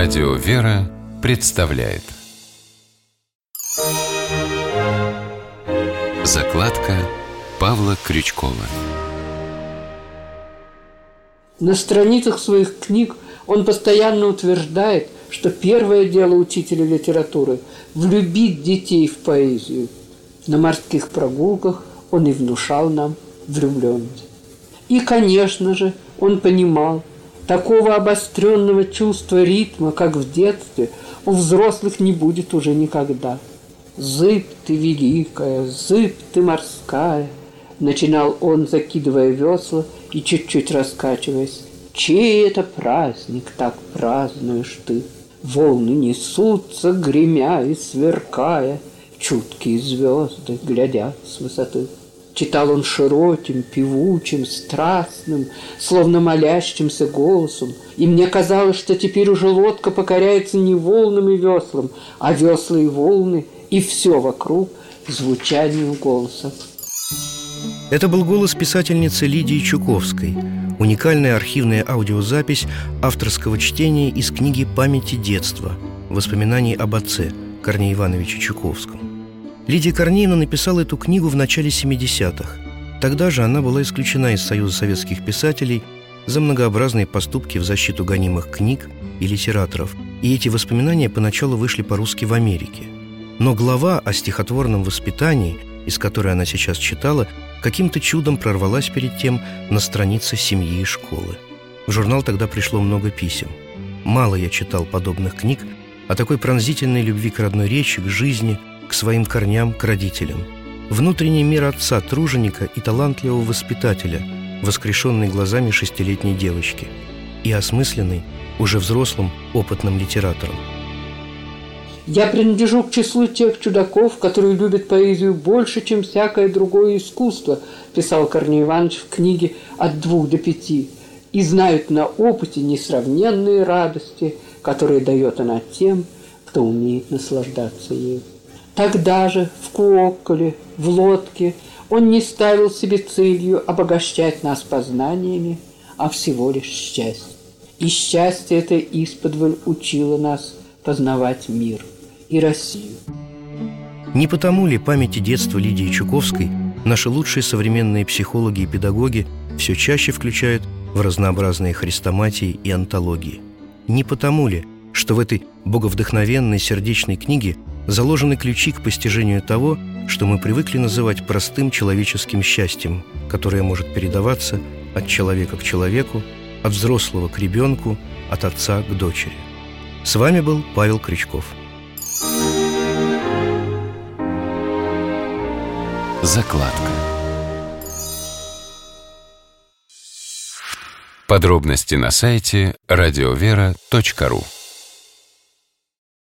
Радио «Вера» представляет закладка Павла Крючкова. На страницах своих книг он постоянно утверждает, что первое дело учителя литературы – влюбить детей в поэзию. На морских прогулках он и внушал нам влюбленность. И, конечно же, он понимал, такого обостренного чувства ритма, как в детстве, у взрослых не будет уже никогда. «Зыбь ты великая, зыбь ты морская», начинал он, закидывая весла и чуть-чуть раскачиваясь. «Чей это праздник, так празднуешь ты? Волны несутся, гремя и сверкая, чуткие звезды глядят с высоты». Читал он широким, певучим, страстным, словно молящимся голосом. И мне казалось, что теперь уже лодка покоряется не волнам и веслам, а весла и волны, и все вокруг звучанию голоса. Это был голос писательницы Лидии Чуковской. Уникальная архивная аудиозапись авторского чтения из книги «Памяти детства. Воспоминаний об отце» Корнея Ивановича Чуковском. Лидия Корнеевна написала эту книгу в начале 70-х. Тогда же она была исключена из Союза советских писателей за многообразные поступки в защиту гонимых книг и литераторов. И эти воспоминания поначалу вышли по-русски в Америке. Но глава о стихотворном воспитании, из которой она сейчас читала, каким-то чудом прорвалась перед тем на странице «Семьи и школы». В журнал тогда пришло много писем. Мало я читал подобных книг о такой пронзительной любви к родной речи, к жизни, к своим корням, к родителям. Внутренний мир отца, труженика и талантливого воспитателя, воскрешенный глазами 6-летней девочки и осмысленный уже взрослым, опытным литератором. «Я принадлежу к числу тех чудаков, которые любят поэзию больше, чем всякое другое искусство», писал Корней Иванович в книге «От 2 до 5», и знают на опыте несравненные радости, которые дает она тем, кто умеет наслаждаться ею. Тогда же в Куокколе, в лодке, он не ставил себе целью обогащать нас познаниями, а всего лишь счастье. И счастье это исподволь учило нас познавать мир и Россию. Не потому ли памяти детства Лидии Чуковской наши лучшие современные психологи и педагоги все чаще включают в разнообразные хрестоматии и антологии? Не потому ли, что в этой боговдохновенной сердечной книге заложены ключи к постижению того, что мы привыкли называть простым человеческим счастьем, которое может передаваться от человека к человеку, от взрослого к ребенку, от отца к дочери? С вами был Павел Крючков. Закладка. Подробности на сайте радиовера.ру.